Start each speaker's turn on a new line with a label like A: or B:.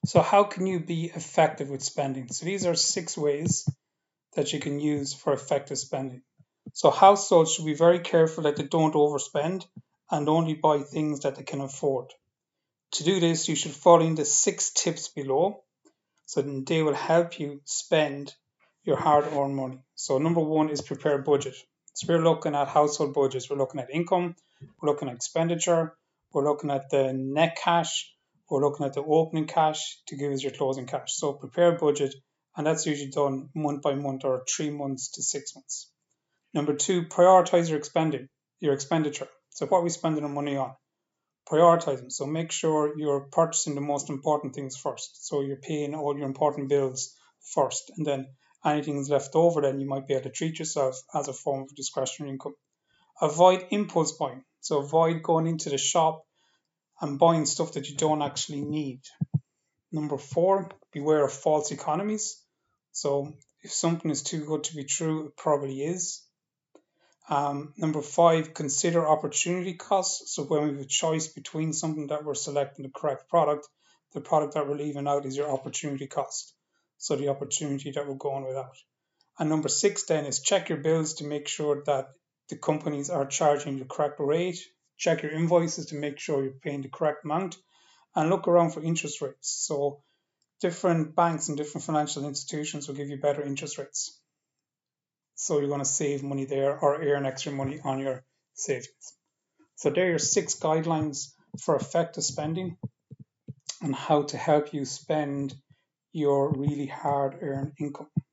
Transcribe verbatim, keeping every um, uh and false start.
A: So how can you be effective with spending? So these are six ways that you can use for effective spending. So households should be very careful that they don't overspend and only buy things that they can afford. To do this, you should follow the six tips below, so then they will help you spend your hard-earned money. So number one is prepare a budget. So we're looking at household budgets. We're looking at income, we're looking at expenditure, we're looking at the net cash, we're looking at the opening cash to give us your closing cash. So prepare a budget, and that's usually done month by month or three months to six months. Number two, prioritize your expending, your expenditure. So what are we spending our money on? Prioritize them. So make sure you're purchasing the most important things first. So you're paying all your important bills first, and then anything's left over, then you might be able to treat yourself as a form of discretionary income. Avoid impulse buying. So avoid going into the shop and buying stuff that you don't actually need. Number four, beware of false economies. So if something is too good to be true, it probably is. Um, number five, consider opportunity costs. So when we have a choice between something that we're selecting the correct product, the product that we're leaving out is your opportunity cost. So the opportunity that we're going without. And number six then is check your bills to make sure that the companies are charging the correct rate. Check your invoices to make sure you're paying the correct amount, and look around for interest rates. So different banks and different financial institutions will give you better interest rates. So you're going to save money there or earn extra money on your savings. So there are your six guidelines for effective spending and how to help you spend your really hard earned income.